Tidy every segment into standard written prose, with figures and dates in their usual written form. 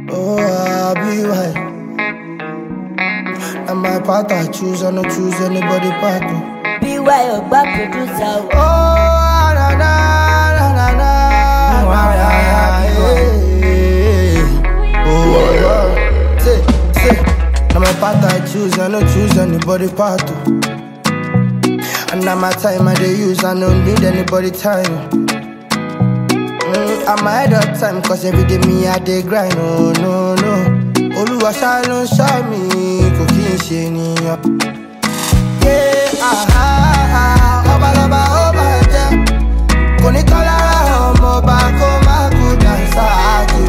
Oh, I'll be right. And my part I choose, I don't choose anybody part. Be why your back producer. Oh, na na na na na. Oh, say. Now my part I choose, I don't choose anybody part. And now my time I dey use, I don't need anybody time. I'm ahead of time, cause every day me I dey grind, oh no. Oluwa ṣàánú ṣọ́ mi, kò kí n ṣe ènìyàn. Ọba lọba ó máa jẹ́, kò ní tán lára ọmọ ọba kó má kú dànsá àjò.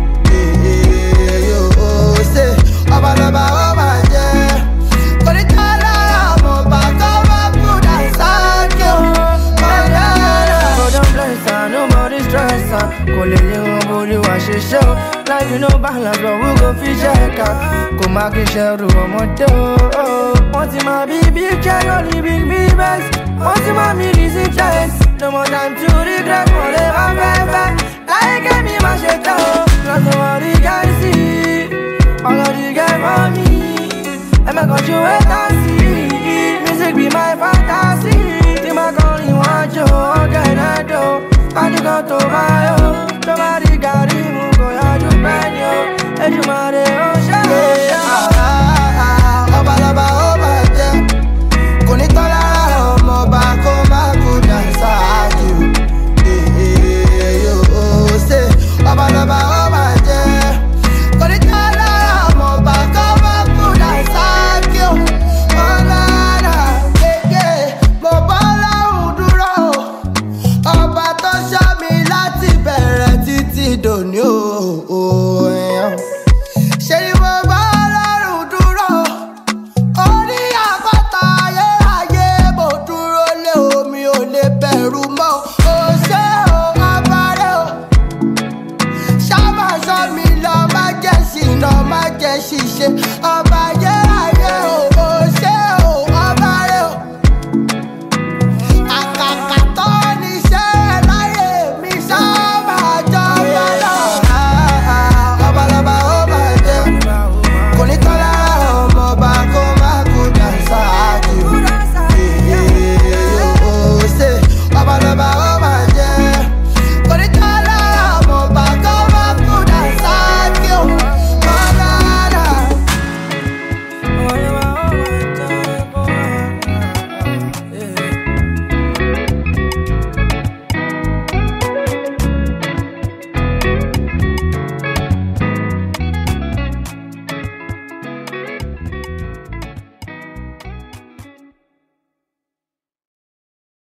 Ọba lọba ó máa jẹ́, kò ní tán lára ọmọ ọba kó má kú dànsá àjò. Nobody stress kò lè lé wọn borí wa ṣe ṣe o. Life no balance but we go fit check out. Kò má kí ṣẹrù ọmọdé o. Wọ́n ti máa bí big check only big bags. Wọ́n ti máa mi ní sí chest. No more time to regret wọ́n lè wá fẹ́fẹ́. Láyé kẹ́mi má ṣe tán o. Lọ́sọ̀ wọ́n rí gáìsì. Ọlọ́dí gẹ́ mọ́ mi. Ẹ má kàn ju ẹ̀ta sí. Music be my fantasy. Tí máa kọrin wájú ọ̀gá ìrẹ́dọ̀. Pàdùkọ̀ tó bá yọ, tó bá rí gàrí mú kò yọjú pẹ́ni o. Èjùmọ̀rè ó ṣe é ṣe. Ọba lọba ó máa jẹ́, kò ní tán lára ọmọ ọba kó má kú dànsá àjò. Ọba lọba ó máa jẹ́, kò ní tán lára ọmọ ọba kó má kú dànsá àjò. Ọ̀nàdà kéèké, mo bọ́ lọ́hùn dúró. Ọba tó ṣọ́ mi láti bẹ̀rẹ̀ títí dòní o. Ṣé ni mo bá Ọlọ́run dúró? Orí àpáta ayérayé mo dúró lé omi ò lè bẹ̀rù mọ́. Ó ṣé o, abárẹ́ o. Ṣáàmà ṣọ́ mi lọ, má jẹ́ ṣìnà, má jẹ́ ṣìṣe. Ọba ayérayé o.